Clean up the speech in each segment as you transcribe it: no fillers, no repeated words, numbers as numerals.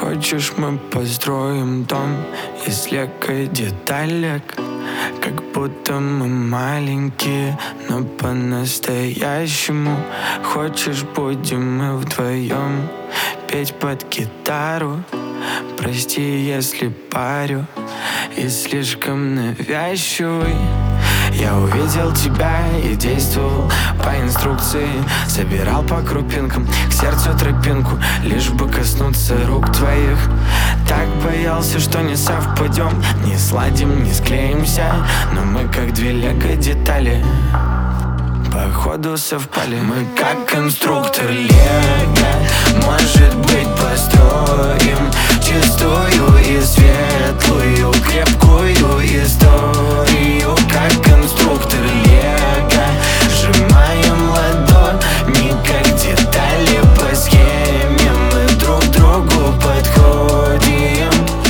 Хочешь, мы построим дом из лего и деталек, как будто мы маленькие, но по-настоящему. Хочешь, будем мы вдвоем петь под гитару? Прости, если парю и слишком навязчивый. Я увидел тебя и действовал по инструкции. Собирал по крупинкам к сердцу тропинку, лишь бы коснуться рук твоих. Так боялся, что не совпадем, не сладим, не склеимся, но мы как две лего детали, походу совпали. Мы как конструктор лего, может быть, построим чистую и светлую, крепкую историю. Как конструктор лего, сжимаем ладони, как детали по схеме. Мы друг другу подходим.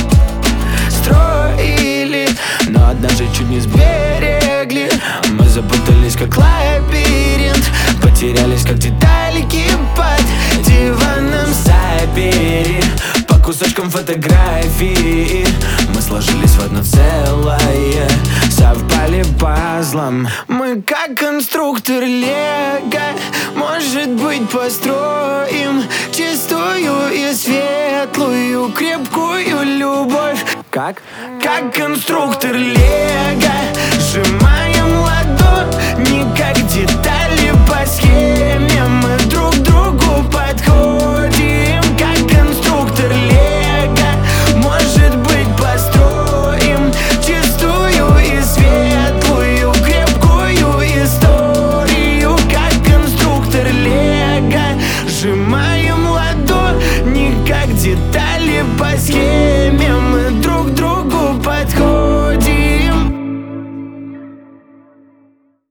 Строили, но однажды чуть не сберегли. Мы запутались, как лабиринт, потерялись, как деталики под диваном. Забери по кусочкам фотографии, мы сложились в одно целое, совпали пазлом. Мы как конструктор лего, может быть, построим чистую и светлую, крепкую любовь. Как конструктор лего, сжимаем ладони, как детали по схеме. Мы друг другу подходим. Как конструктор лего, может быть, построим чистую и светлую, крепкую историю. Как конструктор лего, сжимаем ладони, как детали